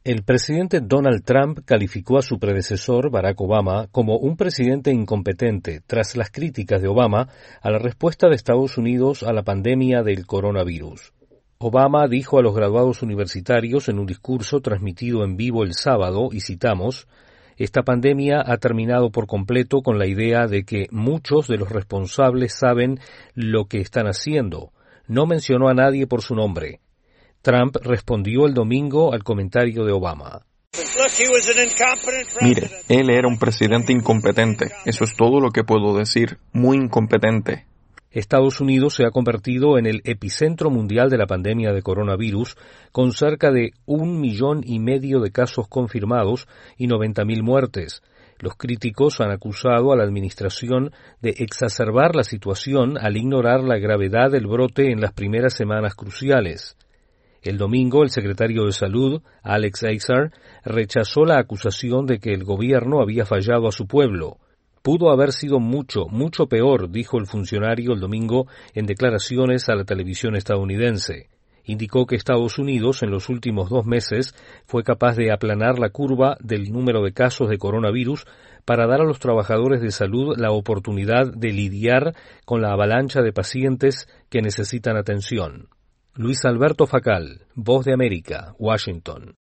El presidente Donald Trump calificó a su predecesor, Barack Obama, como un presidente incompetente tras las críticas de Obama a la respuesta de Estados Unidos a la pandemia del coronavirus. Obama dijo a los graduados universitarios en un discurso transmitido en vivo el sábado, y citamos, «Esta pandemia ha terminado por completo con la idea de que muchos de los responsables saben lo que están haciendo. No mencionó a nadie por su nombre». Trump respondió el domingo al comentario de Obama. Mire, él era un presidente incompetente. Eso es todo lo que puedo decir. Muy incompetente. Estados Unidos se ha convertido en el epicentro mundial de la pandemia de coronavirus, con cerca de 1,5 millones de casos confirmados y 90,000 muertes. Los críticos han acusado a la administración de exacerbar la situación al ignorar la gravedad del brote en las primeras semanas cruciales. El domingo, el secretario de Salud, Alex Azar, rechazó la acusación de que el gobierno había fallado a su pueblo. Pudo haber sido mucho peor, dijo el funcionario el domingo en declaraciones a la televisión estadounidense. Indicó que Estados Unidos en los últimos 2 meses fue capaz de aplanar la curva del número de casos de coronavirus para dar a los trabajadores de salud la oportunidad de lidiar con la avalancha de pacientes que necesitan atención. Luis Alberto Facal, Voz de América, Washington.